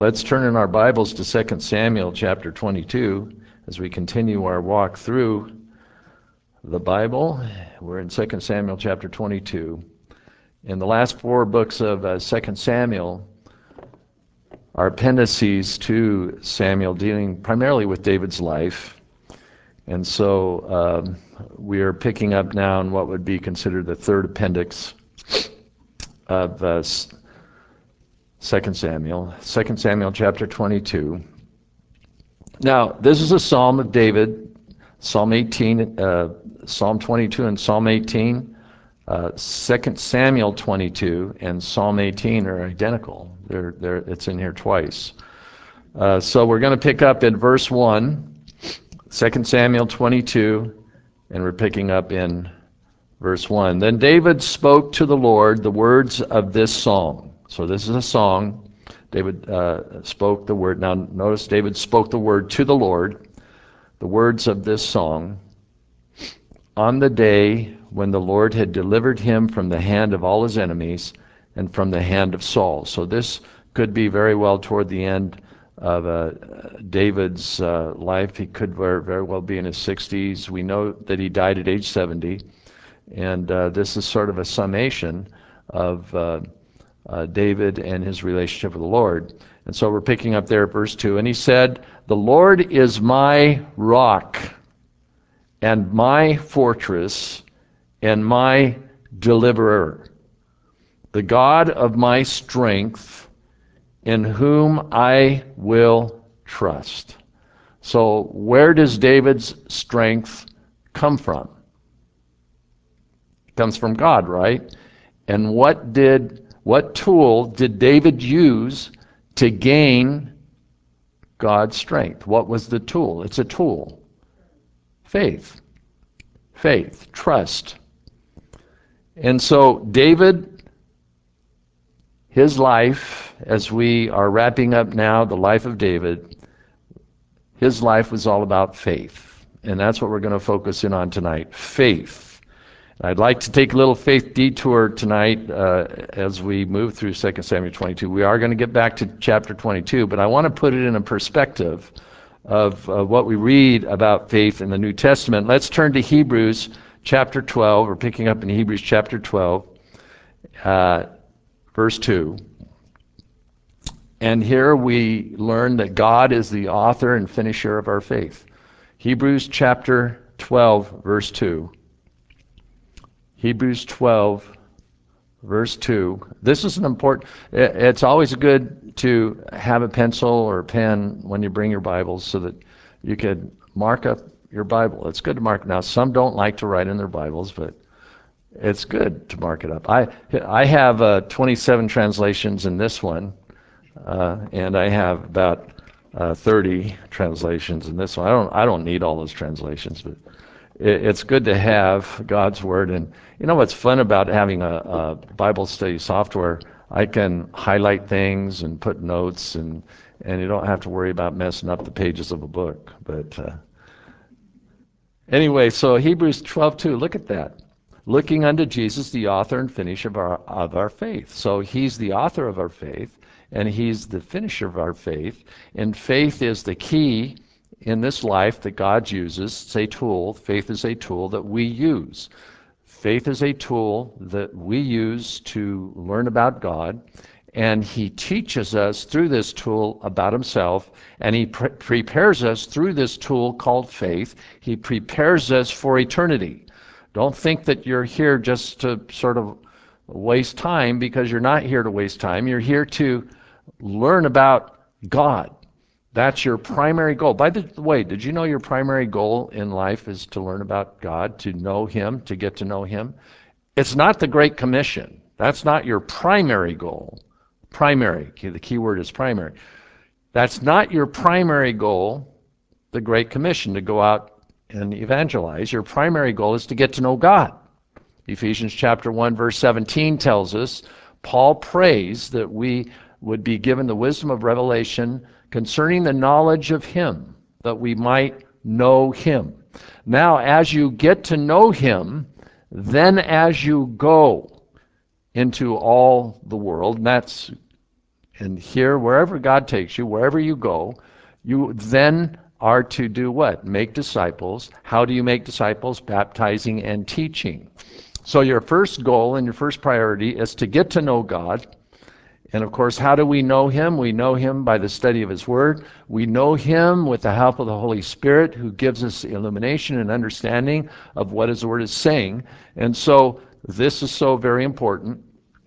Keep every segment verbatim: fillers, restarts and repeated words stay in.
Let's turn in our Bibles to Second Samuel chapter twenty-two as we continue our walk through the Bible. We're in Second Samuel chapter twenty-two. In the last four books of uh, Second Samuel are appendices to Samuel dealing primarily with David's life. And so um, we are picking up now in what would be considered the third appendix of uh, Second Samuel, Second Samuel chapter twenty-two. Now, this is a psalm of David, Psalm eighteen, uh, Psalm twenty-two and Psalm eighteen. Uh, Second Samuel twenty-two and Psalm eighteen are identical. They're, they're, it's in here twice. Uh, so we're going to pick up in verse one, Second Samuel twenty-two, and we're picking up in verse one. Then David spoke to the Lord the words of this song. So this is a song. David uh, spoke the word. Now notice David spoke the word to the Lord, the words of this song, on the day when the Lord had delivered him from the hand of all his enemies and from the hand of Saul. So this could be very well toward the end of uh, David's uh, life. He could very, very well be in his sixties. We know that he died at age seventy. And uh, this is sort of a summation of uh, uh, David and his relationship with the Lord. And so we're picking up there at verse two. And he said, "The Lord is my rock and my fortress and my deliverer, the God of my strength, in whom I will trust." So where does David's strength come from? It comes from God, right? And what did what tool did David use to gain God's strength? What was the tool? It's a tool. Faith. Faith. Trust. And so David, his life, as we are wrapping up now the life of David, his life was all about faith. And that's what we're going to focus in on tonight. Faith. I'd like to take a little faith detour tonight uh, as we move through Second Samuel twenty-two. We are going to get back to chapter twenty-two, but I want to put it in a perspective of uh, what we read about faith in the New Testament. Let's turn to Hebrews chapter twelve. We're picking up in Hebrews chapter twelve, uh, verse two. And here we learn that God is the author and finisher of our faith. Hebrews chapter twelve, verse two. Hebrews twelve, verse two. This is an important, it's always good to have a pencil or a pen when you bring your Bibles so that you can mark up your Bible. It's good to mark. Now, some don't like to write in their Bibles, but it's good to mark it up. I I have uh, twenty-seven translations in this one, uh, and I have about uh, thirty translations in this one. I don't I don't need all those translations, but it's good to have God's Word. And you know what's fun about having a, a Bible study software? I can highlight things and put notes, and, and you don't have to worry about messing up the pages of a book. But uh, anyway, so Hebrews twelve two, look at that. Looking unto Jesus, the author and finisher of our, of our faith. So he's the author of our faith, and he's the finisher of our faith. And faith is the key in this life that God uses. It's a tool. Faith is a tool that we use. Faith is a tool that we use to learn about God, and he teaches us through this tool about himself, and he pre- prepares us through this tool called faith. He prepares us for eternity. Don't think that you're here just to sort of waste time, because you're not here to waste time. You're here to learn about God. That's your primary goal. By the way, did you know your primary goal in life is to learn about God, to know him, to get to know him? It's not the Great Commission. That's not your primary goal. Primary. The key word is primary. That's not your primary goal, the Great Commission, to go out and evangelize. Your primary goal is to get to know God. Ephesians chapter one, verse seventeen tells us, Paul prays that we would be given the wisdom of revelation concerning the knowledge of him, that we might know him. Now, as you get to know him, then as you go into all the world, and that's And here, wherever God takes you, wherever you go, you then are to do what? Make disciples. How do you make disciples? Baptizing and teaching. So your first goal and your first priority is to get to know God. And of course, how do we know Him? We know Him by the study of His Word. We know Him with the help of the Holy Spirit, who gives us illumination and understanding of what His Word is saying. And so this is so very important.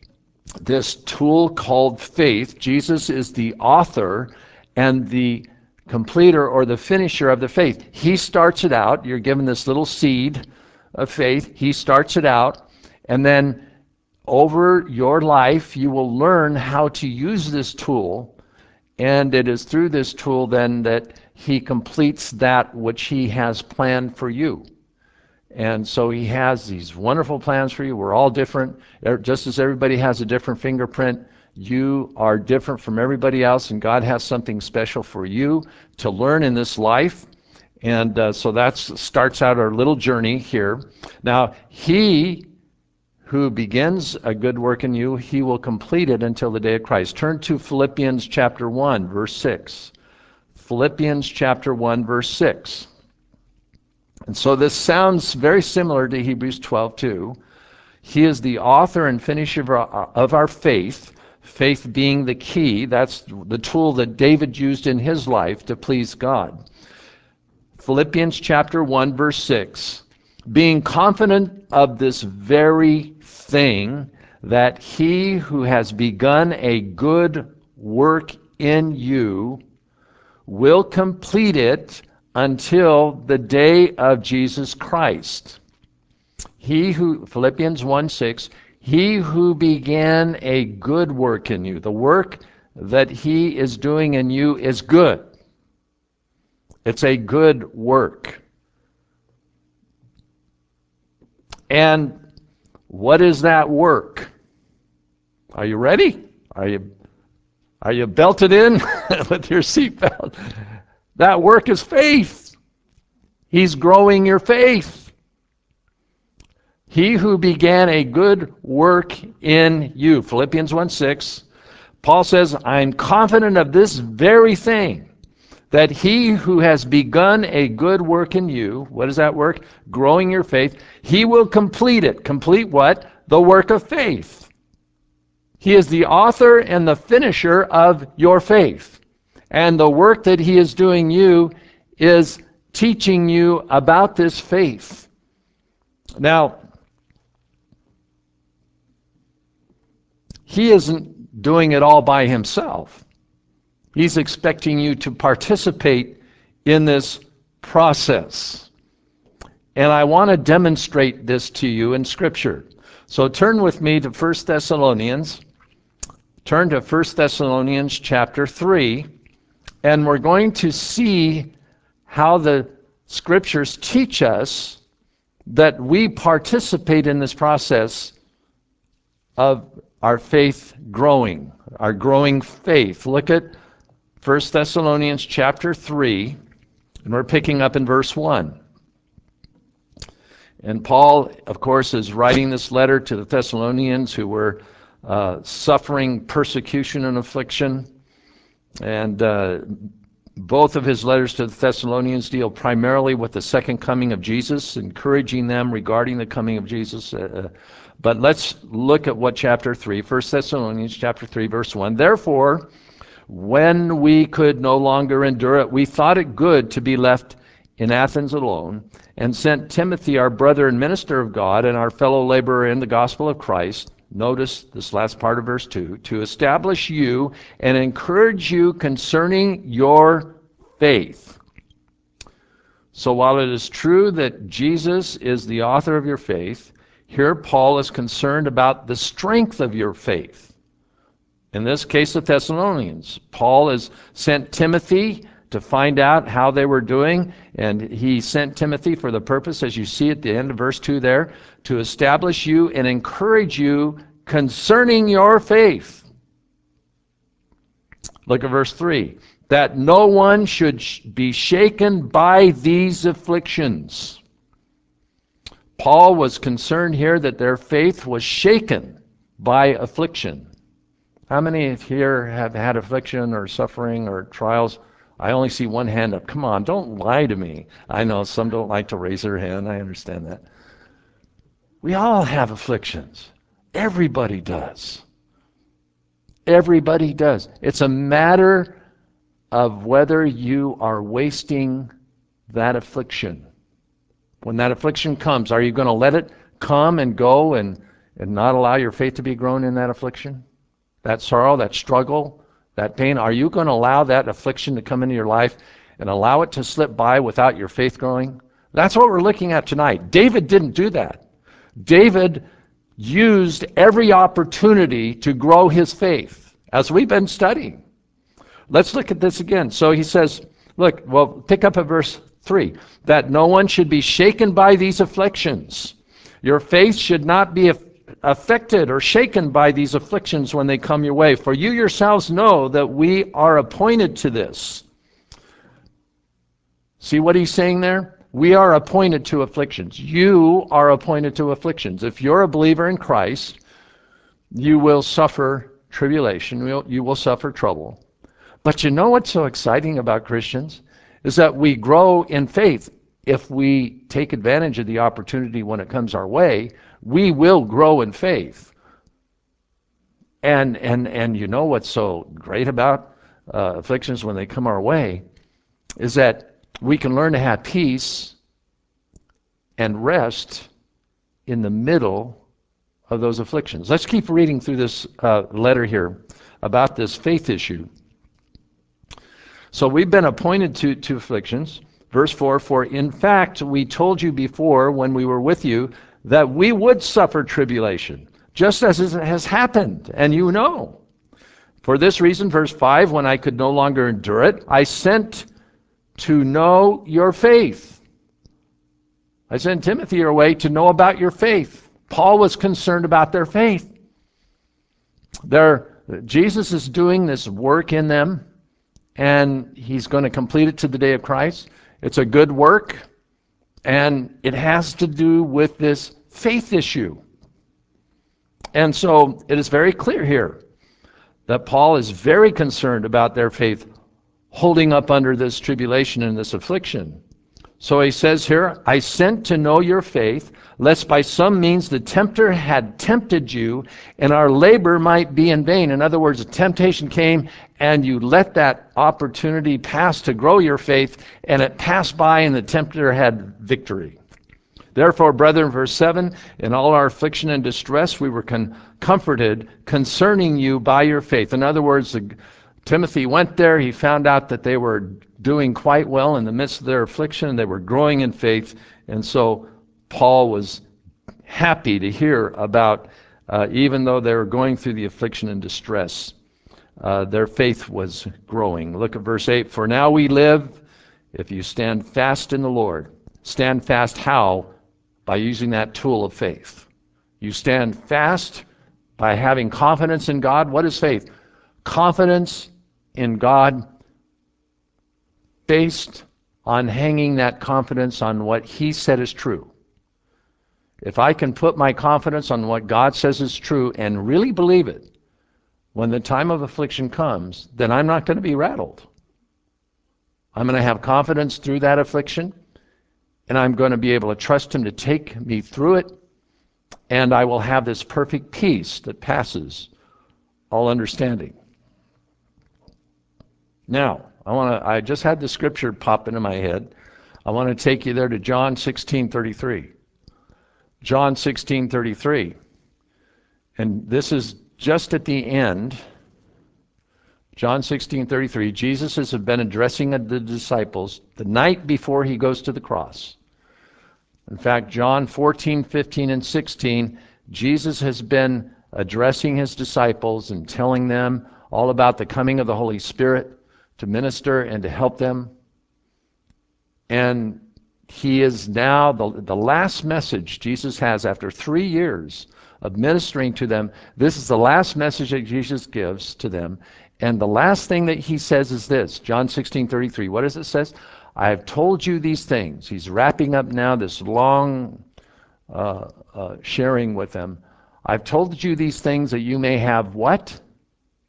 This tool called faith, Jesus is the author and the completer or the finisher of the faith. He starts it out. You're given this little seed of faith. He starts it out, and then over your life, you will learn how to use this tool, and it is through this tool then that He completes that which He has planned for you. And so He has these wonderful plans for you. We're all different. Just as everybody has a different fingerprint, you are different from everybody else, and God has something special for you to learn in this life. And uh, so that starts out our little journey here. Now, He who begins a good work in you, He will complete it until the day of Christ. Turn to Philippians chapter one, verse six. Philippians chapter one, verse six. And so this sounds very similar to Hebrews twelve two. He is the author and finisher of our, of our faith, faith being the key. That's the tool that David used in his life to please God. Philippians chapter one, verse six. Being confident of this very thing, that He who has begun a good work in you will complete it until the day of Jesus Christ. He who, Philippians one six, He who began a good work in you, the work that He is doing in you is good. It's a good work. And what is that work? Are you ready? Are you are you belted in with your seatbelt? That work is faith. He's growing your faith. He who began a good work in you. Philippians one six. Paul says, I'm confident of this very thing, that He who has begun a good work in you, what is that work? Growing your faith. He will complete it. Complete what? The work of faith. He is the author and the finisher of your faith. And the work that He is doing you is teaching you about this faith. Now, He isn't doing it all by Himself. He's expecting you to participate in this process. And I want to demonstrate this to you in Scripture. So turn with me to First Thessalonians. Turn to First Thessalonians chapter three, and we're going to see how the Scriptures teach us that we participate in this process of our faith growing, our growing faith. Look at First Thessalonians chapter three, and we're picking up in verse one. And Paul, of course, is writing this letter to the Thessalonians who were uh, suffering persecution and affliction. And uh, both of his letters to the Thessalonians deal primarily with the second coming of Jesus, encouraging them regarding the coming of Jesus. Uh, but let's look at what chapter three, First Thessalonians chapter three, verse one. Therefore, when we could no longer endure it, we thought it good to be left in Athens alone, and sent Timothy, our brother and minister of God, and our fellow laborer in the gospel of Christ. Notice this last part of verse two, to establish you and encourage you concerning your faith. So while it is true that Jesus is the author of your faith, here Paul is concerned about the strength of your faith. In this case, the Thessalonians. Paul has sent Timothy to find out how they were doing, and he sent Timothy for the purpose, as you see at the end of verse two there, to establish you and encourage you concerning your faith. Look at verse three. That no one should be shaken by these afflictions. Paul was concerned here that their faith was shaken by affliction. How many here have had affliction or suffering or trials? I only see one hand up. Come on, don't lie to me. I know some don't like to raise their hand. I understand that. We all have afflictions. Everybody does. Everybody does. It's a matter of whether you are wasting that affliction. When that affliction comes, are you going to let it come and go and, and not allow your faith to be grown in that affliction? That sorrow, that struggle, that pain, are you going to allow that affliction to come into your life and allow it to slip by without your faith growing? That's what we're looking at tonight. David didn't do that. David used every opportunity to grow his faith, as we've been studying. Let's look at this again. So he says, look, well, pick up at verse three, that no one should be shaken by these afflictions. Your faith should not be affected or shaken by these afflictions when they come your way. For you yourselves know that we are appointed to this. See what he's saying there? We are appointed to afflictions. You are appointed to afflictions. If you're a believer in Christ, you will suffer tribulation. You will suffer trouble. But you know what's so exciting about Christians? Is that we grow in faith. If we take advantage of the opportunity when it comes our way, we will grow in faith. And and and you know what's so great about uh, afflictions when they come our way is that we can learn to have peace and rest in the middle of those afflictions. Let's keep reading through this uh, letter here about this faith issue. So we've been appointed to, to afflictions. Verse four, for in fact we told you before when we were with you that we would suffer tribulation, just as it has happened, and you know. For this reason, verse five, when I could no longer endure it, I sent to know your faith. I sent Timothy your way to know about your faith. Paul was concerned about their faith. They're, Jesus is doing this work in them, and he's going to complete it to the day of Christ. It's a good work, and it has to do with this faith issue. And so it is very clear here that Paul is very concerned about their faith holding up under this tribulation and this affliction. So he says here, I sent to know your faith, lest by some means the tempter had tempted you, and our labor might be in vain. In other words, a temptation came, and you let that opportunity pass to grow your faith, and it passed by, and the tempter had victory. Therefore, brethren, verse seven, in all our affliction and distress we were con- comforted concerning you by your faith. In other words, the, Timothy went there. He found out that they were doing quite well in the midst of their affliction. They were growing in faith. And so Paul was happy to hear about, uh, even though they were going through the affliction and distress, uh, their faith was growing. Look at verse eight. For now we live if you stand fast in the Lord. Stand fast how? By using that tool of faith. You stand fast by having confidence in God. What is faith? Confidence in God based on hanging that confidence on what he said is true. If I can put my confidence on what God says is true and really believe it, when the time of affliction comes, then I'm not going to be rattled. I'm going to have confidence through that affliction, and I'm going to be able to trust him to take me through it, and I will have this perfect peace that passes all understanding. Now, I want to I just had the scripture pop into my head. I want to take you there to John sixteen thirty-three. John sixteen thirty-three. And this is just at the end. John sixteen thirty-three. Jesus has been addressing the disciples the night before he goes to the cross. In fact, John fourteen, fifteen, and sixteen, Jesus has been addressing his disciples and telling them all about the coming of the Holy Spirit to minister and to help them. And he is now, the, the last message Jesus has after three years of ministering to them, this is the last message that Jesus gives to them. And the last thing that he says is this, John sixteen thirty-three. What does it say? I have told you these things. He's wrapping up now this long uh, uh, sharing with them. I've told you these things that you may have what?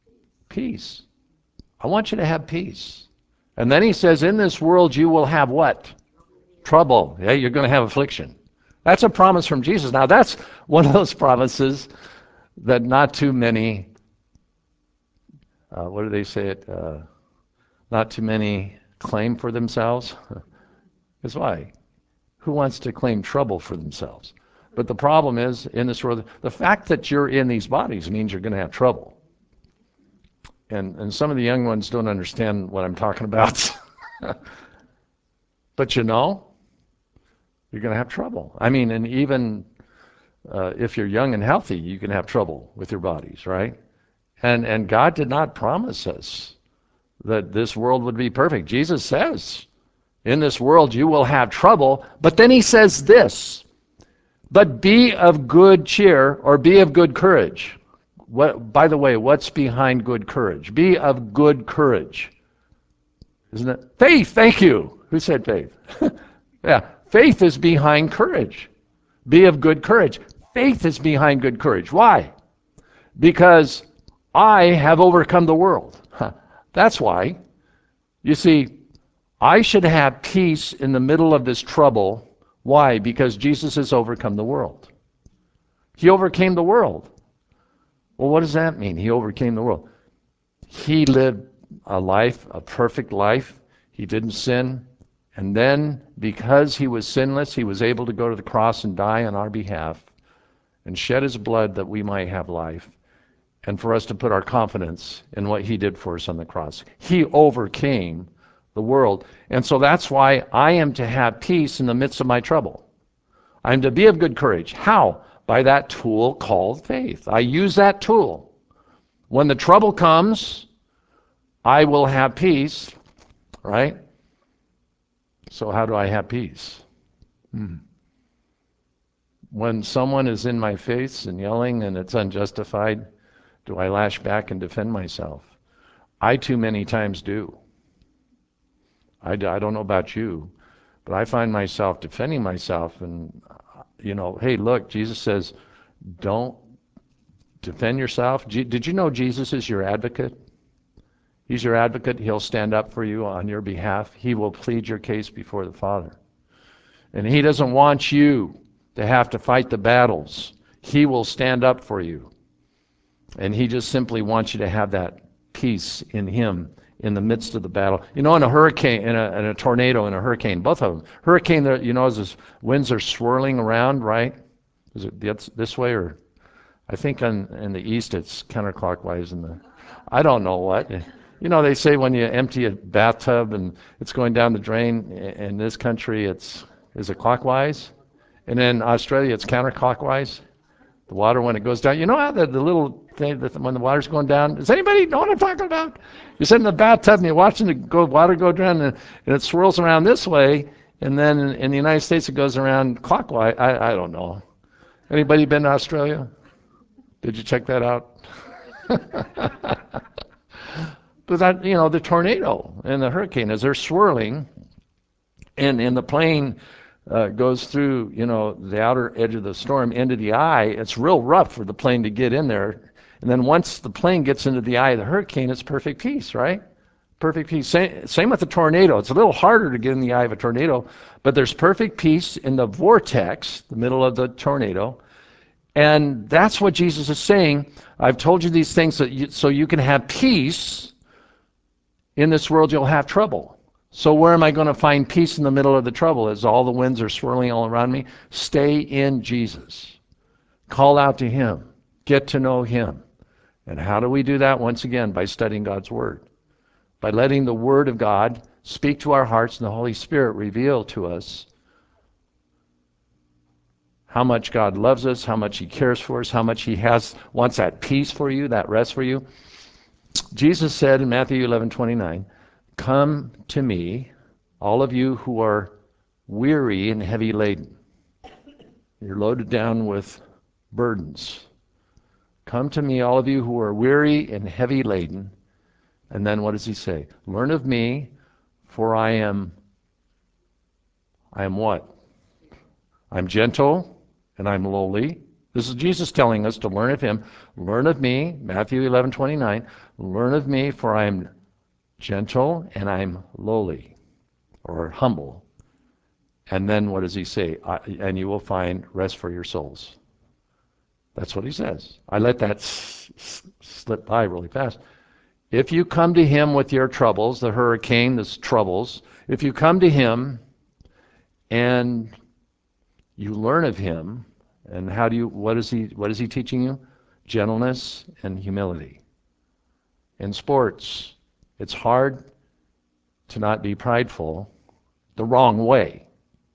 Peace. I want you to have peace. And then he says, in this world you will have what? Trouble. Yeah, you're going to have affliction. That's a promise from Jesus. Now that's one of those promises that not too many, uh, what do they say it? Uh, not too many claim for themselves. That's why. Who wants to claim trouble for themselves? But the problem is, in this world, the fact that you're in these bodies means you're going to have trouble. And, and some of the young ones don't understand what I'm talking about. But you know, you're going to have trouble. I mean, and even uh, if you're young and healthy, you can have trouble with your bodies, right? And, and God did not promise us that this world would be perfect. Jesus says, in this world you will have trouble, but then he says this, but be of good cheer, or be of good courage. What, by the way, what's behind good courage? Be of good courage. Isn't it? Faith, thank you. Who said faith? Yeah, faith is behind courage. Be of good courage. Faith is behind good courage. Why? Because I have overcome the world. That's why. You see, I should have peace in the middle of this trouble. Why? Because Jesus has overcome the world. He overcame the world. Well, what does that mean? He overcame the world. He lived a life, a perfect life. He didn't sin. And then, because he was sinless, he was able to go to the cross and die on our behalf and shed his blood that we might have life, and for us to put our confidence in what he did for us on the cross. He overcame the world. And so that's why I am to have peace in the midst of my trouble. I'm to be of good courage. How? By that tool called faith. I use that tool. When the trouble comes, I will have peace, right? So how do I have peace? Hmm. When someone is in my face and yelling and it's unjustified, do I lash back and defend myself? I too many times do. I, I don't know about you, but I find myself defending myself and, you know, hey, look, Jesus says, don't defend yourself. Did you know Jesus is your advocate? He's your advocate. He'll stand up for you on your behalf. He will plead your case before the Father. And he doesn't want you to have to fight the battles. He will stand up for you. And he just simply wants you to have that peace in him in the midst of the battle. You know, in a hurricane, in a, in a tornado, in a hurricane, both of them. Hurricane, you know, as the winds are swirling around, right? Is it this way, or I think on, in the east it's counterclockwise. In the, I don't know what. You know, they say when you empty a bathtub and it's going down the drain, in this country it's, is it clockwise? And in Australia it's counterclockwise. The water, when it goes down, you know how the, the little thing, that when the water's going down, does anybody know what I'm talking about? You sit in the bathtub and you're watching the go, water go down, and, and it swirls around this way, and then in, in the United States it goes around clockwise. I, I don't know. Anybody been to Australia? Did you check that out? But that, you know, the tornado and the hurricane, as they're swirling, and, and the plane Uh, goes through, you know, the outer edge of the storm into the eye, it's real rough for the plane to get in there. And then once the plane gets into the eye of the hurricane, it's perfect peace, right? Perfect peace. Same, same with the tornado. It's a little harder to get in the eye of a tornado, but there's perfect peace in the vortex, the middle of the tornado. And that's what Jesus is saying. I've told you these things so you, so you can have peace. In this world, you'll have trouble. So where am I going to find peace in the middle of the trouble as all the winds are swirling all around me? Stay in Jesus. Call out to him. Get to know him. And how do we do that? Once again, by studying God's word. By letting the word of God speak to our hearts and the Holy Spirit reveal to us how much God loves us, how much he cares for us, how much he has wants that peace for you, that rest for you. Jesus said in Matthew eleven twenty-nine, come to me, all of you who are weary and heavy laden. You're loaded down with burdens. Come to me, all of you who are weary and heavy laden. And then what does he say? Learn of me, for I am, I am what? I'm gentle and I'm lowly. This is Jesus telling us to learn of him. Learn of me, Matthew eleven twenty-nine. Learn of me, for I am gentle and I'm lowly, or humble. And then what does he say? I, and you will find rest for your souls. That's what he says. I let that s- s- slip by really fast. If you come to him with your troubles, the hurricane, the troubles, if you come to him and you learn of him, and how do you, what is he, what is he teaching you? Gentleness and humility. In sports, it's hard to not be prideful the wrong way.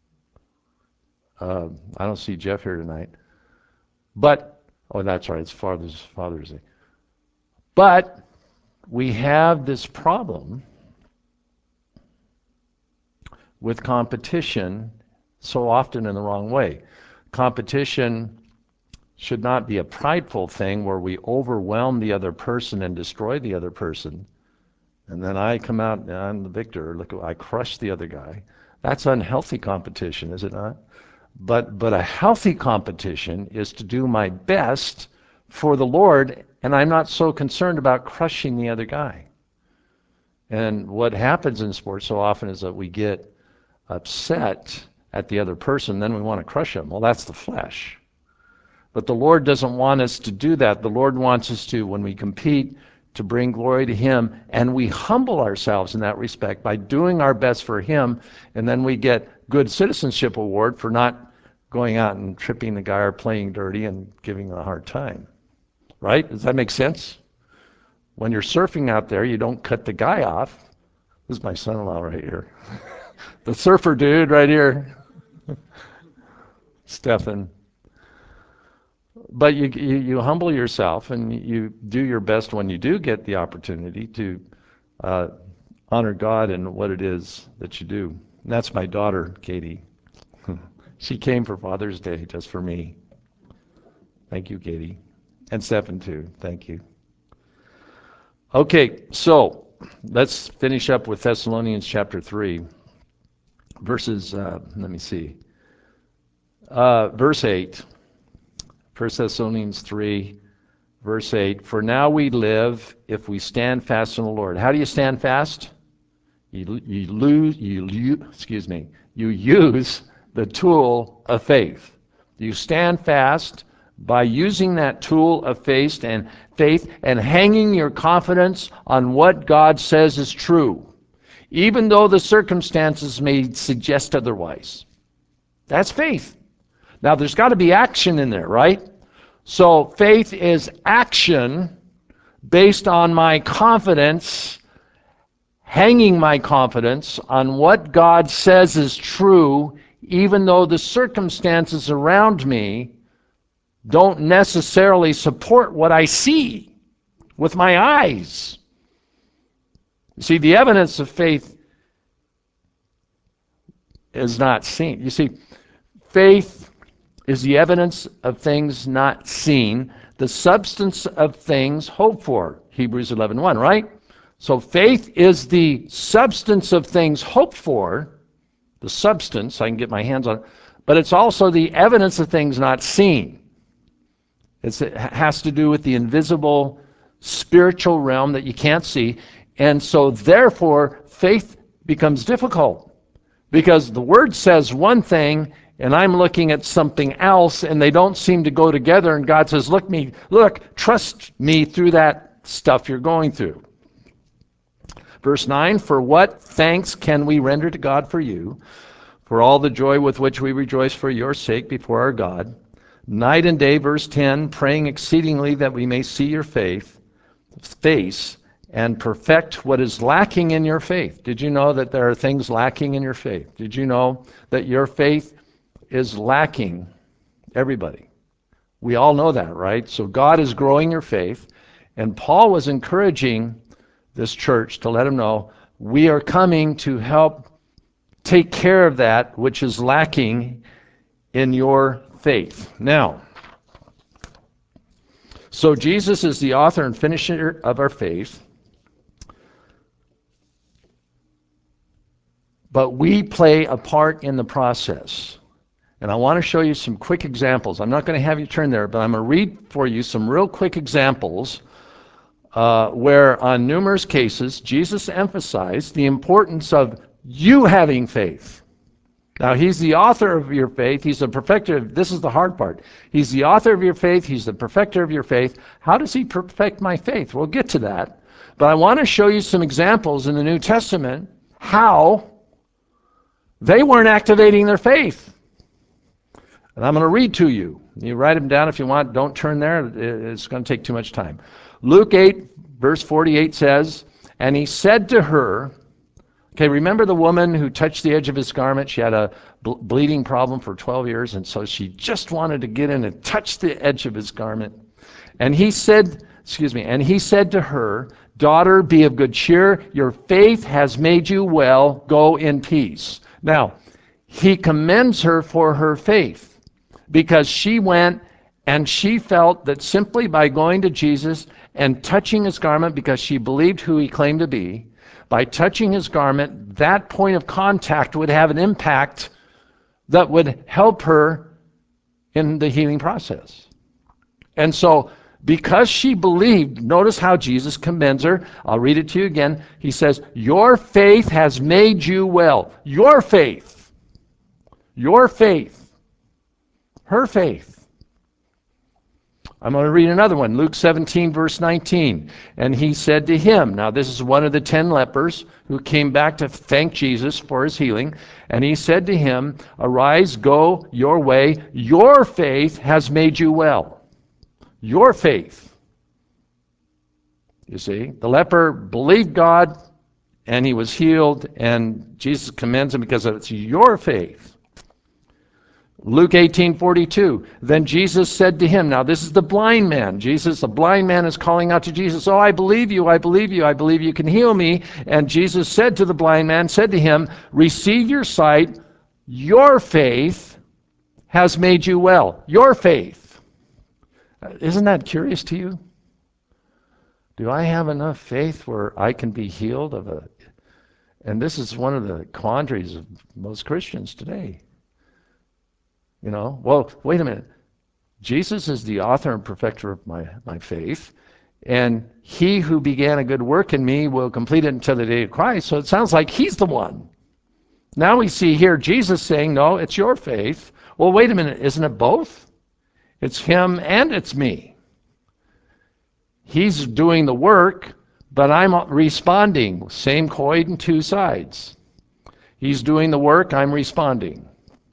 Uh, I don't see Jeff here tonight. But, oh, that's right, it's Father's, Father's Day. But we have this problem with competition so often in the wrong way. Competition should not be a prideful thing where we overwhelm the other person and destroy the other person. And then I come out and I'm the victor. Look, I crush the other guy. That's unhealthy competition, is it not? But but a healthy competition is to do my best for the Lord, and I'm not so concerned about crushing the other guy. And what happens in sports so often is that we get upset at the other person, then we want to crush them. Well, that's the flesh. But the Lord doesn't want us to do that. The Lord wants us to, when we compete, to bring glory to him, and we humble ourselves in that respect by doing our best for him, and then we get good citizenship award for not going out and tripping the guy or playing dirty and giving him a hard time. Right? Does that make sense? When you're surfing out there, you don't cut the guy off. This is my son-in-law right here. The surfer dude right here. Stefan. But you, you you humble yourself and you do your best when you do get the opportunity to uh, honor God in what it is that you do. And that's my daughter, Katie. She came for Father's Day just for me. Thank you, Katie. And Stephen too. Thank you. Okay, so let's finish up with Thessalonians chapter three, verses, uh, let me see, uh, verse eight. First Thessalonians three, verse eight. For now we live if we stand fast in the Lord. How do you stand fast? You, you lose, you, you, excuse me, you use the tool of faith. You stand fast by using that tool of faith and faith and hanging your confidence on what God says is true, even though the circumstances may suggest otherwise. That's faith. Now there's got to be action in there, right? So faith is action based on my confidence, hanging my confidence on what God says is true, even though the circumstances around me don't necessarily support what I see with my eyes. See, the evidence of faith is not seen. You see, faith is the evidence of things not seen, the substance of things hoped for. Hebrews eleven one, right? So faith is the substance of things hoped for, the substance, I can get my hands on it, but it's also the evidence of things not seen. It's, it has to do with the invisible spiritual realm that you can't see, and so therefore faith becomes difficult because the Word says one thing and I'm looking at something else and they don't seem to go together, and God says, look me, look, trust me through that stuff you're going through. Verse nine, for what thanks can we render to God for you, for all the joy with which we rejoice for your sake before our God, night and day, verse ten, praying exceedingly that we may see your faith, face, and perfect what is lacking in your faith. Did you know that there are things lacking in your faith? Did you know that your faith is lacking? Everybody. We all know that, right? So God is growing your faith, and Paul was encouraging this church to let them know, we are coming to help take care of that which is lacking in your faith. Now, so Jesus is the author and finisher of our faith, but we play a part in the process. And I want to show you some quick examples. I'm not going to have you turn there, but I'm going to read for you some real quick examples uh, where on numerous cases Jesus emphasized the importance of you having faith. Now, he's the author of your faith. He's the perfecter. This is the hard part. He's the author of your faith. He's the perfecter of your faith. How does he perfect my faith? We'll get to that. But I want to show you some examples in the New Testament how they weren't activating their faith. And I'm going to read to you. You write them down if you want. Don't turn there. It's going to take too much time. Luke eight, verse forty-eight says, and he said to her, okay, remember the woman who touched the edge of his garment? She had a ble- bleeding problem for twelve years, and so she just wanted to get in and touch the edge of his garment. And he said, excuse me, and he said to her, daughter, be of good cheer. Your faith has made you well. Go in peace. Now, he commends her for her faith because she went and she felt that simply by going to Jesus and touching his garment, because she believed who he claimed to be, by touching his garment, that point of contact would have an impact that would help her in the healing process. And so, because she believed, notice how Jesus commends her. I'll read it to you again. He says, your faith has made you well. Your faith. Your faith. Her faith. I'm going to read another one. Luke seventeen, verse nineteen. And he said to him, now this is one of the ten lepers who came back to thank Jesus for his healing. And he said to him, arise, go your way. Your faith has made you well. Your faith. You see, the leper believed God and he was healed, and Jesus commends him because it's your faith. Luke eighteen forty-two, then Jesus said to him, now this is the blind man. Jesus, the blind man is calling out to Jesus, oh, I believe you, I believe you, I believe you can heal me. And Jesus said to the blind man, said to him, receive your sight, your faith has made you well. Your faith. Isn't that curious to you? Do I have enough faith where I can be healed of a... And this is one of the quandaries of most Christians today. You know, well, wait a minute. Jesus is the author and perfecter of my, my faith, and he who began a good work in me will complete it until the day of Christ. So it sounds like he's the one. Now we see here Jesus saying, no, it's your faith. Well, wait a minute. Isn't it both? It's him and it's me. He's doing the work, but I'm responding. Same coin, two sides. He's doing the work, I'm responding.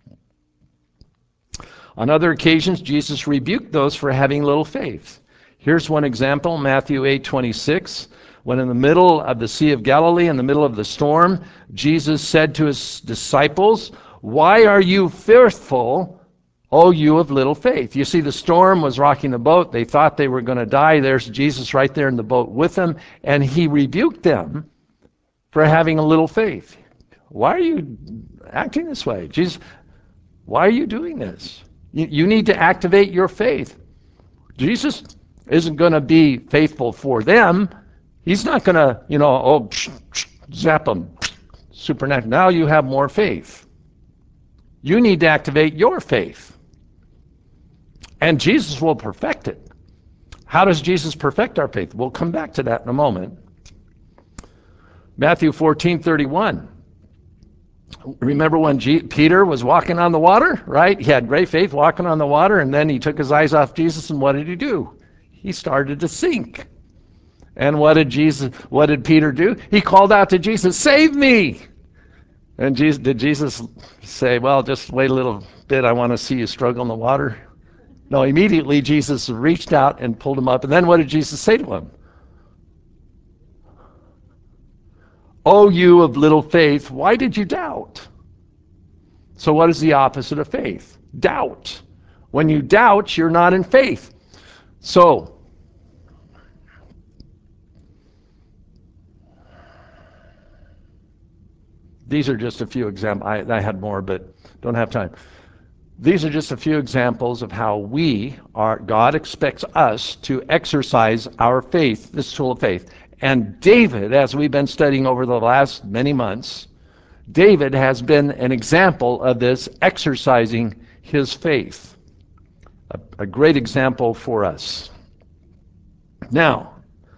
On other occasions, Jesus rebuked those for having little faith. Here's one example, Matthew eight twenty-six. When in the middle of the Sea of Galilee, in the middle of the storm, Jesus said to his disciples, why are you fearful, O you of little faith? You see, the storm was rocking the boat. They thought they were going to die. There's Jesus right there in the boat with them, and he rebuked them for having a little faith. Why are you acting this way? Jesus, why are you doing this? You need to activate your faith. Jesus isn't going to be faithful for them. He's not going to, you know, oh, psh, psh, zap them. Supernatural. Now you have more faith. You need to activate your faith. And Jesus will perfect it. How does Jesus perfect our faith? We'll come back to that in a moment. Matthew fourteen thirty-one. Remember when G- Peter was walking on the water, right? He had great faith walking on the water, and then he took his eyes off Jesus, and what did he do? He started to sink. And what did Jesus, what did Peter do? He called out to Jesus, save me! And Jesus, did Jesus say, well, just wait a little bit, I want to see you struggle in the water? No, immediately Jesus reached out and pulled him up, and then what did Jesus say to him? O you of little faith, why did you doubt? So what is the opposite of faith? Doubt. When you doubt, you're not in faith. So, these are just a few examples. I, I had more, but don't have time. These are just a few examples of how we are, God expects us to exercise our faith, this tool of faith. And David, as we've been studying over the last many months, David has been an example of this, exercising his faith. A, a great example for us. Now,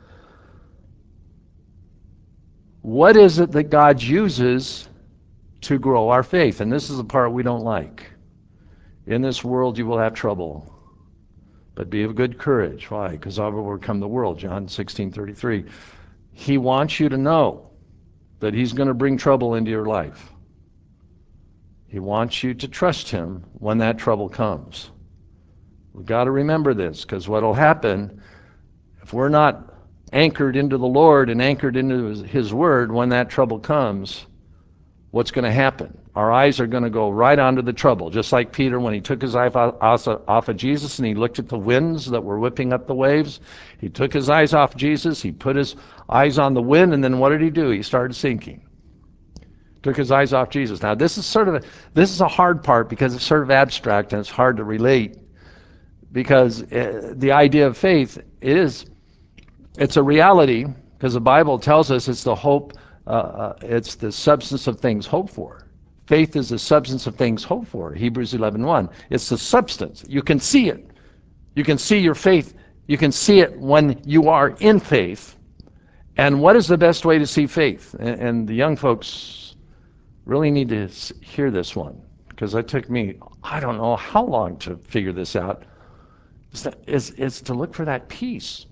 what is it that God uses to grow our faith? And this is the part we don't like. In this world you will have trouble, but be of good courage. Why? Because I've overcome the world, John sixteen thirty-three. He wants you to know that he's going to bring trouble into your life. He wants you to trust him when that trouble comes. We've got to remember this, because what will happen if we're not anchored into the Lord and anchored into his, his word, when that trouble comes, what's going to happen? Our eyes are going to go right onto the trouble, just like Peter when he took his eyes off, off of Jesus and he looked at the winds that were whipping up the waves. He took his eyes off Jesus, he put his eyes on the wind, and then what did he do? He started sinking. Took his eyes off Jesus. Now this is sort of a, this is a hard part, because it's sort of abstract and it's hard to relate, because uh, the idea of faith is, it's a reality, because the Bible tells us it's the hope, uh, uh, it's the substance of things hoped for. Faith is the substance of things hoped for, Hebrews eleven one. It's the substance. You can see it. You can see your faith. You can see it when you are in faith. And what is the best way to see faith? And, and the young folks really need to hear this one, because it took me, I don't know how long to figure this out, is, is to look for that peace.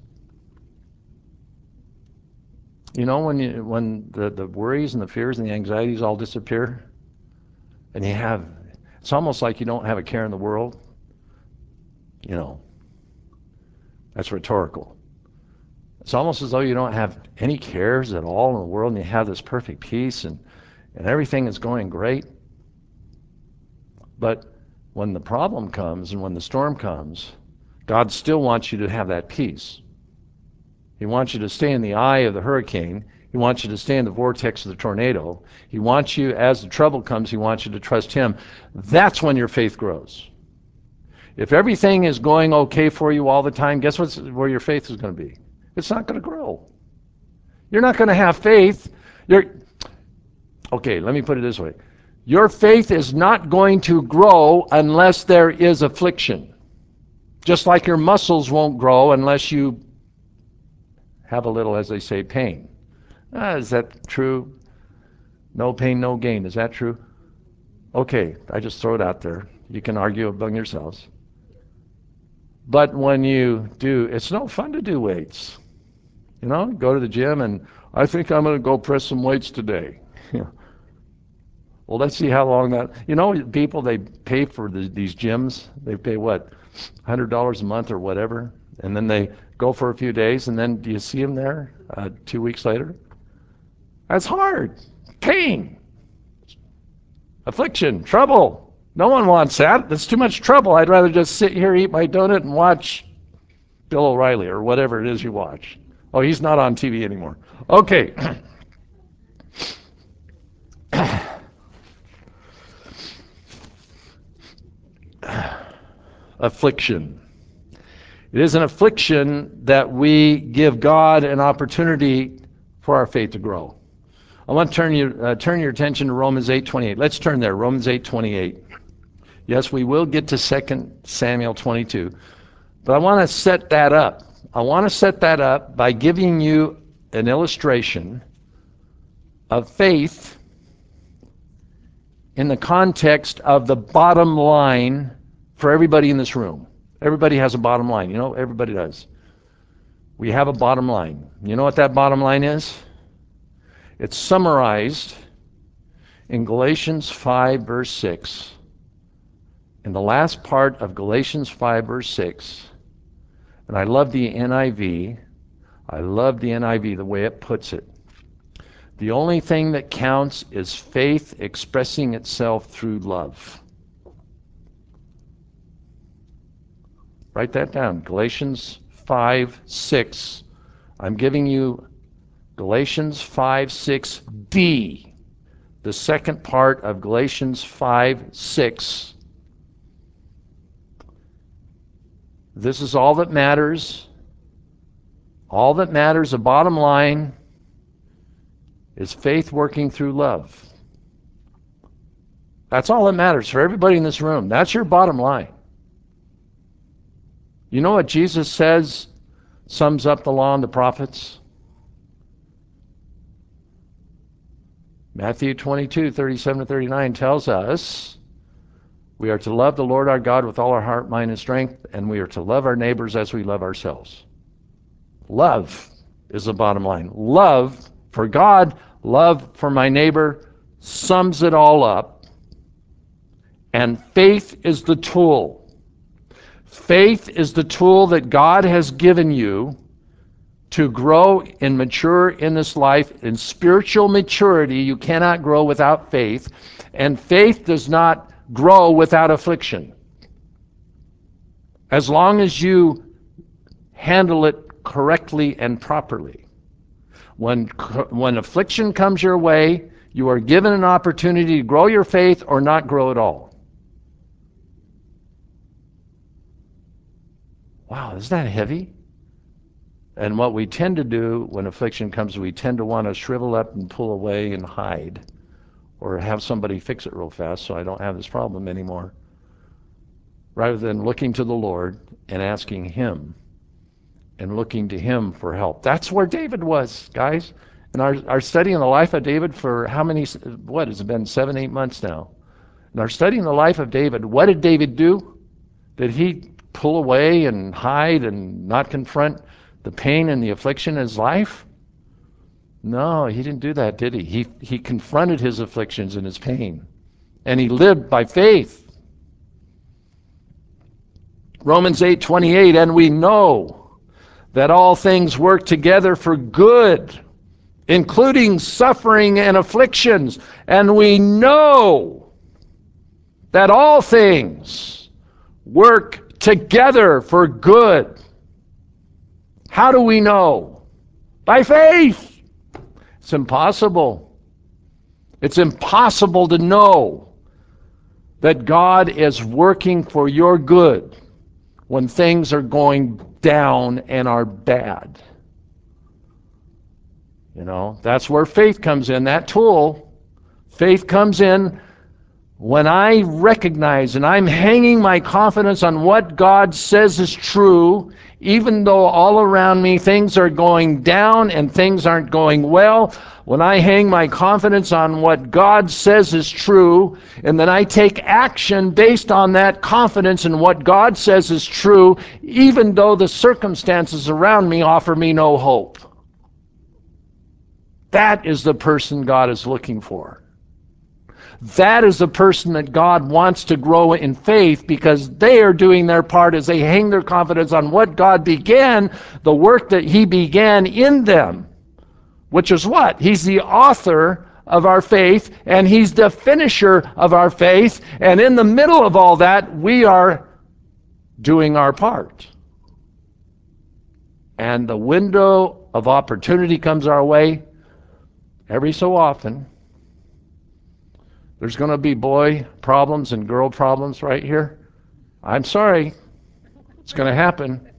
You know, when you, when the, the worries and the fears and the anxieties all disappear, and you have, it's almost like you don't have a care in the world. You know, that's rhetorical. It's almost as though you don't have any cares at all in the world, and you have this perfect peace, and, and everything is going great. But when the problem comes and when the storm comes, God still wants you to have that peace. He wants you to stay in the eye of the hurricane. He wants you to stay in the vortex of the tornado. He wants you, as the trouble comes, he wants you to trust him. That's when your faith grows. If everything is going okay for you all the time, guess what's where your faith is going to be? It's not going to grow. You're not going to have faith. You're, okay, let me put it this way. Your faith is not going to grow unless there is affliction. Just like your muscles won't grow unless you have a little, as they say, pain. Ah, is that true? No pain, no gain. Is that true? Okay, I just throw it out there. You can argue among yourselves. But when you do, it's no fun to do weights. You know, go to the gym and I think I'm going to go press some weights today. Well, let's see how long that, you know, people, they pay for the, these gyms. They pay what, one hundred dollars a month or whatever. And then they go for a few days, and then do you see them there uh, two weeks later? That's hard. Pain. Affliction. Trouble. No one wants that. That's too much trouble. I'd rather just sit here, eat my donut, and watch Bill O'Reilly or whatever it is you watch. Oh, he's not on T V anymore. Okay. Affliction. It is an affliction that we give God an opportunity for our faith to grow. I want to turn you uh, turn your attention to Romans eight twenty-eight. Let's turn there. Romans eight twenty-eight. Yes, we will get to Second Samuel twenty-two, but I want to set that up. I want to set that up by giving you an illustration of faith in the context of the bottom line for everybody in this room. Everybody has a bottom line. You know, everybody does. We have a bottom line. You know what that bottom line is? It's summarized in Galatians five, verse six. In the last part of Galatians five, verse six, and I love the N I V. I love the N I V, the way it puts it. The only thing that counts is faith expressing itself through love. Write that down. Galatians five, six. I'm giving you Galatians five, six D. The second part of Galatians five, six. This is all that matters. All that matters, the bottom line, is faith working through love. That's all that matters for everybody in this room. That's your bottom line. You know what Jesus says sums up the law and the prophets? Matthew twenty-two, thirty-seven to thirty-nine tells us we are to love the Lord our God with all our heart, mind, and strength, and we are to love our neighbors as we love ourselves. Love is the bottom line. Love for God, love for my neighbor sums it all up. And faith is the tool. Faith is the tool that God has given you to grow and mature in this life. In spiritual maturity, you cannot grow without faith. And faith does not grow without affliction. As long as you handle it correctly and properly. When, when affliction comes your way, you are given an opportunity to grow your faith or not grow at all. Wow, is that heavy? And what we tend to do when affliction comes, we tend to want to shrivel up and pull away and hide, or have somebody fix it real fast so I don't have this problem anymore, rather than looking to the Lord and asking Him and looking to Him for help. That's where David was, guys. And our, our study in the life of David for how many, what has it been, seven, eight months now? And our study in the life of David, what did David do? Did he pull away and hide and not confront the pain and the affliction in his life? No, he didn't do that, did he? He, he confronted his afflictions and his pain. And he lived by faith. Romans eight twenty-eight, and we know that all things work together for good, including suffering and afflictions. And we know that all things work together for good. How do we know? By faith. It's impossible. It's impossible to know that God is working for your good when things are going down and are bad. You know, that's where faith comes in, that tool. Faith comes in when I recognize and I'm hanging my confidence on what God says is true, even though all around me things are going down and things aren't going well. When I hang my confidence on what God says is true, and then I take action based on that confidence in what God says is true, even though the circumstances around me offer me no hope. That is the person God is looking for. That is the person that God wants to grow in faith, because they are doing their part as they hang their confidence on what God began, the work that He began in them. Which is what? He's the author of our faith, and He's the finisher of our faith. And in the middle of all that, we are doing our part. And the window of opportunity comes our way every so often. There's going to be boy problems and girl problems right here. I'm sorry. It's going to happen.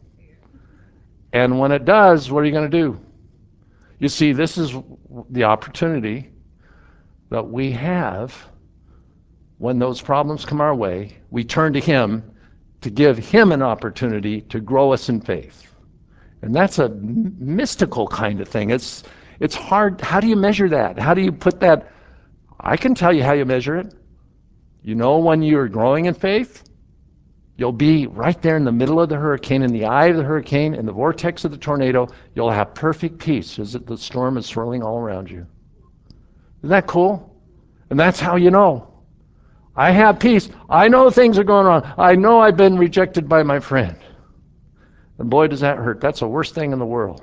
And when it does, what are you going to do? You see, this is the opportunity that we have when those problems come our way. We turn to Him to give Him an opportunity to grow us in faith. And that's a mystical kind of thing. It's, it's hard. How do you measure that? How do you put that? I can tell you how you measure it. You know when you're growing in faith? You'll be right there in the middle of the hurricane, in the eye of the hurricane, in the vortex of the tornado. You'll have perfect peace as the storm is swirling all around you. Isn't that cool? And that's how you know. I have peace. I know things are going on. I know I've been rejected by my friend. And boy, does that hurt. That's the worst thing in the world.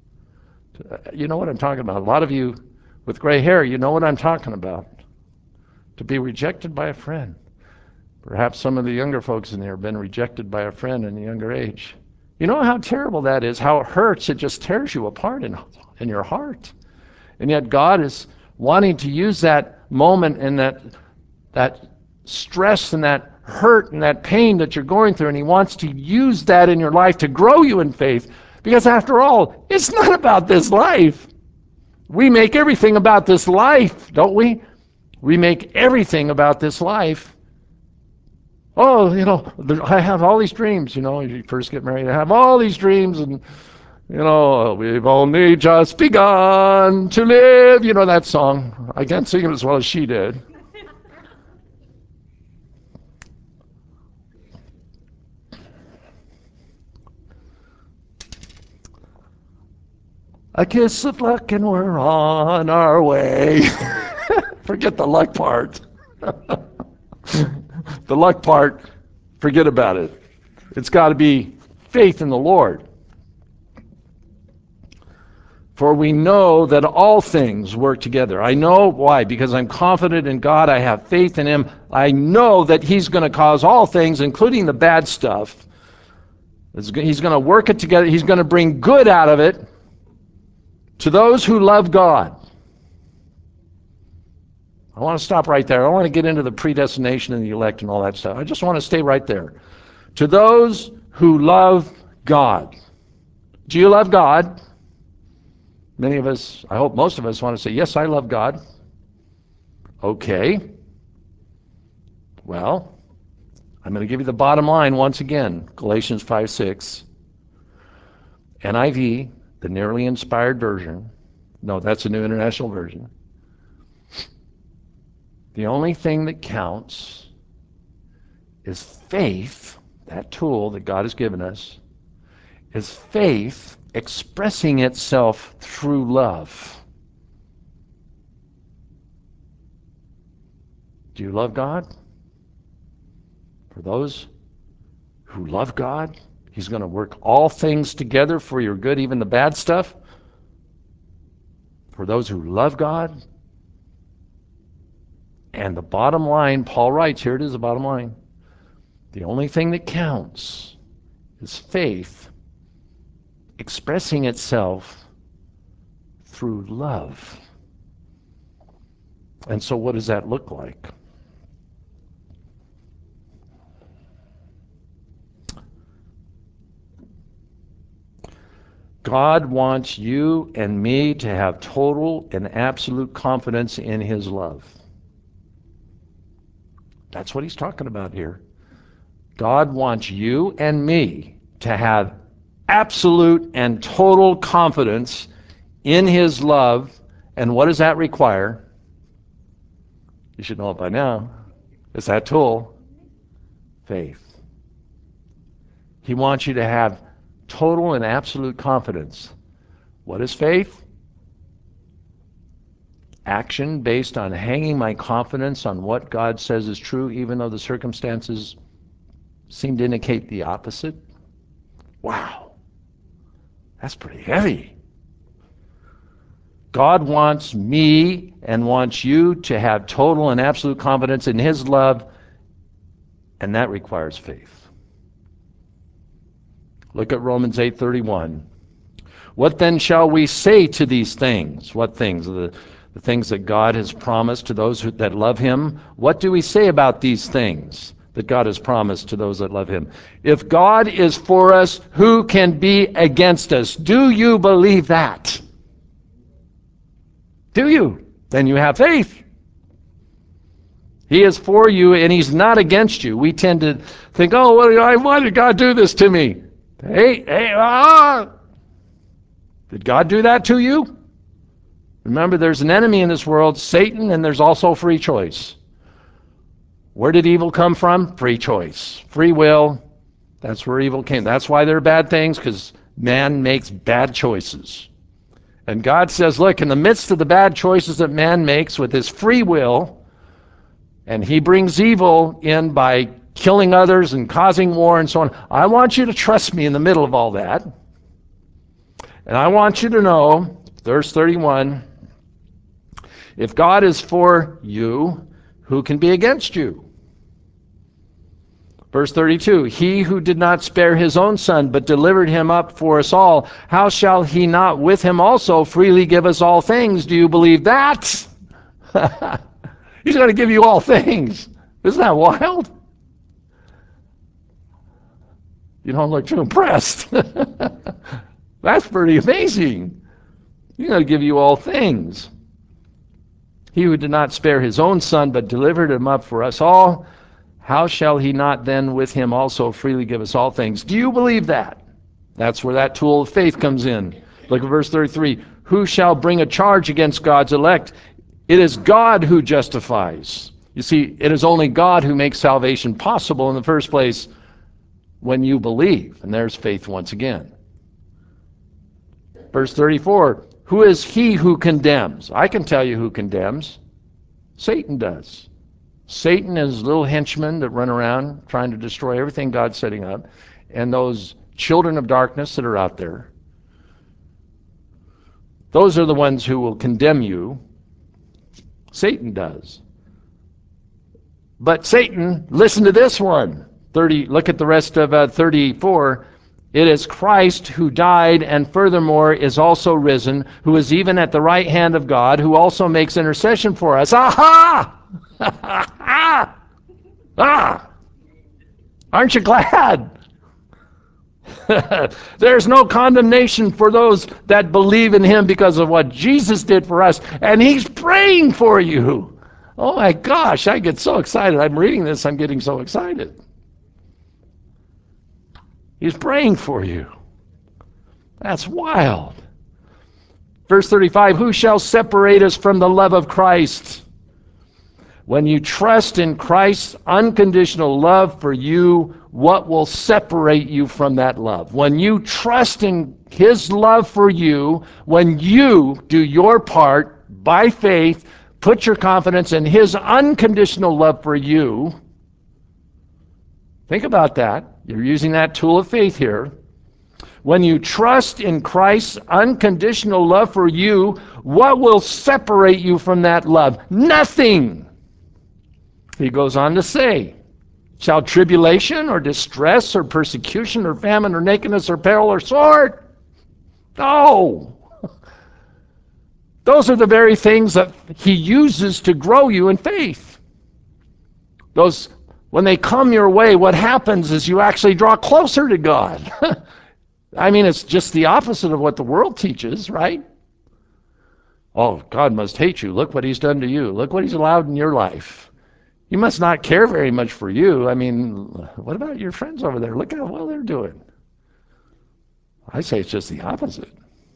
You know what I'm talking about. A lot of you with gray hair, you know what I'm talking about. To be rejected by a friend. Perhaps some of the younger folks in here have been rejected by a friend in a younger age. You know how terrible that is, how it hurts. It just tears you apart in, in your heart. And yet God is wanting to use that moment and that, that stress and that hurt and that pain that you're going through, and He wants to use that in your life to grow you in faith. Because after all, it's not about this life. We make everything about this life, don't we? We make everything about this life. Oh, you know, I have all these dreams, you know, when you first get married, I have all these dreams, and, you know, we've only just begun to live. You know that song. I can't sing it as well as she did. A kiss of luck and we're on our way. Forget the luck part. The luck part, forget about it. It's got to be faith in the Lord. For we know that all things work together. I know why, because I'm confident in God. I have faith in Him. I know that He's going to cause all things, including the bad stuff. He's going to work it together. He's going to bring good out of it to those who love God. I want to stop right there. I don't want to get into the predestination and the elect and all that stuff. I just want to stay right there. To those who love God. Do you love God? Many of us, I hope most of us, want to say, yes, I love God. Okay. Well, I'm going to give you the bottom line once again. Galatians five six. N I V, the nearly inspired version. No, that's a New International Version. The only thing that counts is faith, that tool that God has given us, is faith expressing itself through love. Do you love God? For those who love God, He's going to work all things together for your good, even the bad stuff. For those who love God. And the bottom line, Paul writes, here it is, the bottom line. The only thing that counts is faith expressing itself through love. And so what does that look like? God wants you and me to have total and absolute confidence in His love. That's what He's talking about here. God wants you and me to have absolute and total confidence in His love. And what does that require? You should know it by now. It's that tool, faith. He wants you to have total and absolute confidence. What is faith? Action based on hanging my confidence on what God says is true, even though the circumstances seem to indicate the opposite. Wow, that's pretty heavy. God wants me and wants you to have total and absolute confidence in His love, and that requires faith. Look at Romans eight thirty-one. What then shall we say to these things? What things? The, the things that God has promised to those who, that love Him. What do we say about these things that God has promised to those that love Him? If God is for us, who can be against us? Do you believe that? Do you? Then you have faith. He is for you and He's not against you. We tend to think, oh, well, why did God do this to me? Hey, hey, ah! Did God do that to you? Remember, there's an enemy in this world, Satan, and there's also free choice. Where did evil come from? Free choice. Free will. That's where evil came. That's why there are bad things, because man makes bad choices. And God says, look, in the midst of the bad choices that man makes with his free will, and he brings evil in by killing others and causing war and so on, I want you to trust me in the middle of all that. And I want you to know, verse thirty-one, if God is for you, who can be against you? Verse thirty-two, He who did not spare His own Son, but delivered Him up for us all, how shall He not with Him also freely give us all things? Do you believe that? He's going to give you all things. Isn't that wild? You don't look too impressed. That's pretty amazing. He's going to give you all things. He who did not spare his own son, but delivered him up for us all, how shall he not then with him also freely give us all things? Do you believe that? That's where that tool of faith comes in. Look at verse thirty-three. Who shall bring a charge against God's elect? It is God who justifies. You see, it is only God who makes salvation possible in the first place when you believe. And there's faith once again. Verse thirty-four. Who is he who condemns? I can tell you who condemns. Satan does. Satan and his little henchmen that run around trying to destroy everything God's setting up, and those children of darkness that are out there. Those are the ones who will condemn you. Satan does. But Satan, listen to this one. thirty, look at the rest of uh, thirty-four. It is Christ who died and furthermore is also risen, who is even at the right hand of God, who also makes intercession for us. Aha! Ah! Aren't you glad? There's no condemnation for those that believe in him because of what Jesus did for us, and he's praying for you. Oh my gosh, I get so excited. I'm reading this, I'm getting so excited. He's praying for you. That's wild. Verse thirty-five, who shall separate us from the love of Christ? When you trust in Christ's unconditional love for you, what will separate you from that love? When you trust in his love for you, when you do your part by faith, put your confidence in his unconditional love for you. Think about that. You're using that tool of faith here. When you trust in Christ's unconditional love for you, what will separate you from that love? Nothing. He goes on to say, shall tribulation or distress or persecution or famine or nakedness or peril or sword? No. Those are the very things that he uses to grow you in faith. Those When they come your way, what happens is you actually draw closer to God. I mean, it's just the opposite of what the world teaches, right? Oh, God must hate you. Look what he's done to you. Look what he's allowed in your life. He must not care very much for you. I mean, what about your friends over there? Look how well they're doing. I say it's just the opposite.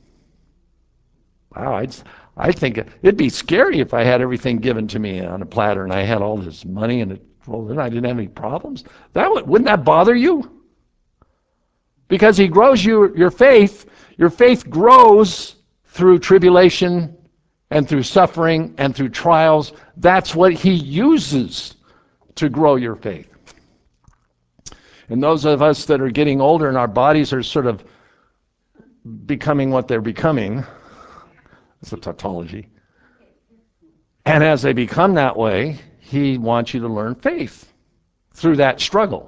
Wow, I'd, I think it'd be scary if I had everything given to me on a platter and I had all this money and it, well, then I didn't have any problems. That would, wouldn't that bother you? Because he grows you, your faith. Your faith grows through tribulation and through suffering and through trials. That's what he uses to grow your faith. And those of us that are getting older and our bodies are sort of becoming what they're becoming, it's a tautology. And as they become that way, he wants you to learn faith through that struggle.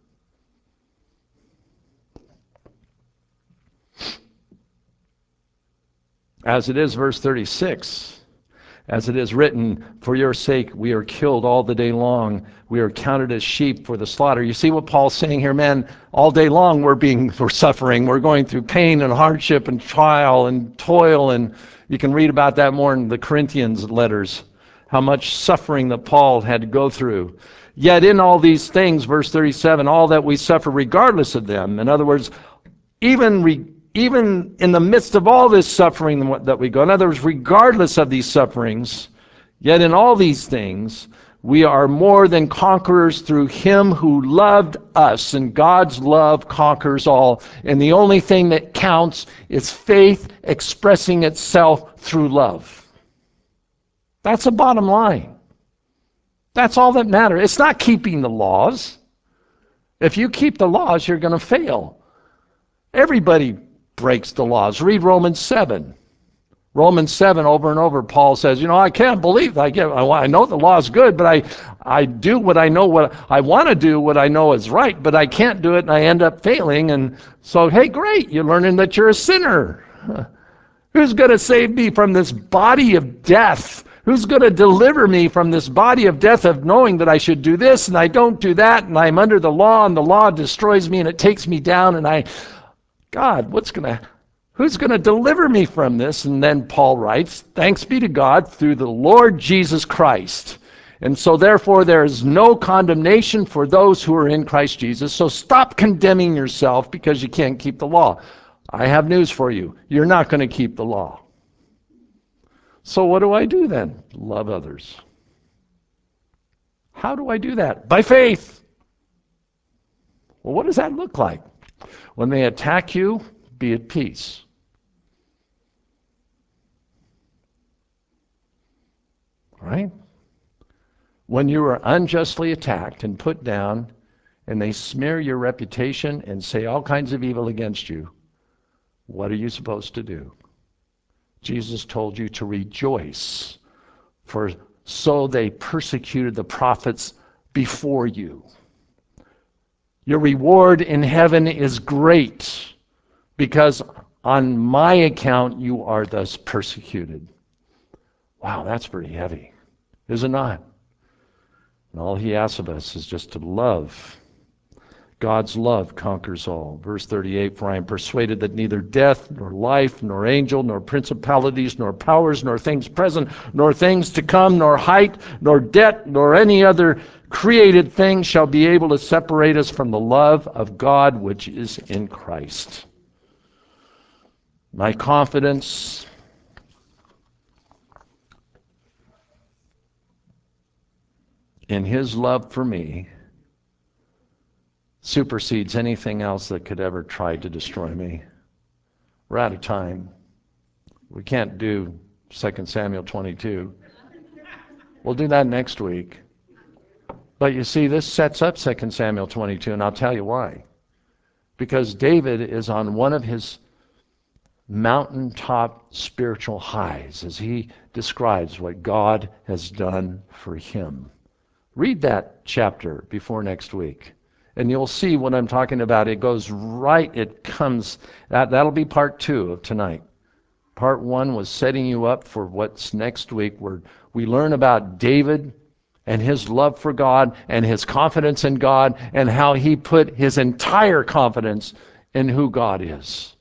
As it is, verse thirty-six, as it is written, for your sake we are killed all the day long. We are counted as sheep for the slaughter. You see what Paul's saying here, man? All day long we're being, we're suffering. We're going through pain and hardship and trial and toil. And you can read about that more in the Corinthians letters, how much suffering that Paul had to go through. Yet in all these things, verse thirty-seven, all that we suffer regardless of them. In other words, even re- even in the midst of all this suffering that we go, in other words, regardless of these sufferings, yet in all these things, we are more than conquerors through him who loved us. And God's love conquers all. And the only thing that counts is faith expressing itself through love. That's the bottom line. That's all that matters. It's not keeping the laws. If you keep the laws, you're going to fail. Everybody breaks the laws. Read Romans seven. Romans seven, over and over, Paul says, you know, I can't believe I get, I know the law is good, but I, I do what I know, what I want to do, what I know is right, but I can't do it, and I end up failing. And so, hey, great, you're learning that you're a sinner. Who's going to save me from this body of death? Who's going to deliver me from this body of death of knowing that I should do this and I don't do that, and I'm under the law and the law destroys me and it takes me down, and I, God, what's going to, Who's going to deliver me from this? And then Paul writes, thanks be to God through the Lord Jesus Christ. And so therefore there is no condemnation for those who are in Christ Jesus. So stop condemning yourself because you can't keep the law. I have news for you. You're not going to keep the law. So what do I do then? Love others. How do I do that? By faith. Well, what does that look like? When they attack you, be at peace. Right? When you are unjustly attacked and put down, and they smear your reputation and say all kinds of evil against you, what are you supposed to do? Jesus told you to rejoice, for so they persecuted the prophets before you. Your reward in heaven is great, because on my account you are thus persecuted. Wow, that's pretty heavy, is it not? And all he asks of us is just to love. God's love conquers all. Verse thirty-eight, for I am persuaded that neither death, nor life, nor angel, nor principalities, nor powers, nor things present, nor things to come, nor height, nor depth, nor any other created thing shall be able to separate us from the love of God which is in Christ. My confidence in his love for me supersedes anything else that could ever try to destroy me. We're out of time. We can't do Second Samuel twenty-two. We'll do that next week. But you see, this sets up Second Samuel twenty-two, and I'll tell you why. Because David is on one of his mountaintop spiritual highs as he describes what God has done for him. Read that chapter before next week, and you'll see what I'm talking about. It goes right, it comes, that, that'll be part two of tonight. Part one was setting you up for what's next week, where we learn about David and his love for God and his confidence in God and how he put his entire confidence in who God is.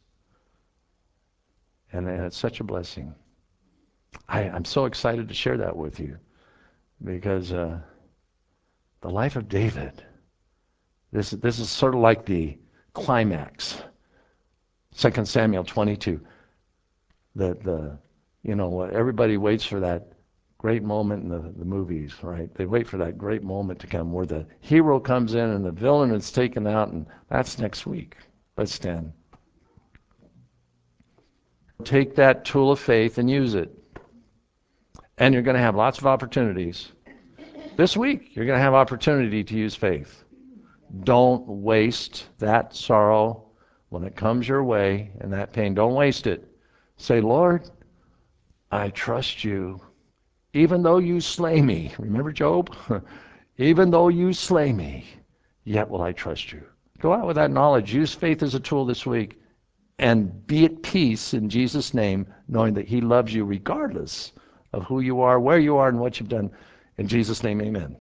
And it's such a blessing. I, I'm so excited to share that with you, because uh, the life of David, this, this is sort of like the climax. Second Samuel twenty-two. The, the, you know, everybody waits for that great moment in the, the movies, right? They wait for that great moment to come where the hero comes in and the villain is taken out, and that's next week. Let's stand. Take that tool of faith and use it. And you're going to have lots of opportunities. This week, you're going to have opportunity to use faith. Don't waste that sorrow when it comes your way and that pain. Don't waste it. Say, Lord, I trust you. Even though you slay me. Remember Job? Even though you slay me, yet will I trust you. Go out with that knowledge. Use faith as a tool this week. And be at peace in Jesus' name, knowing that he loves you regardless of who you are, where you are, and what you've done. In Jesus' name, amen.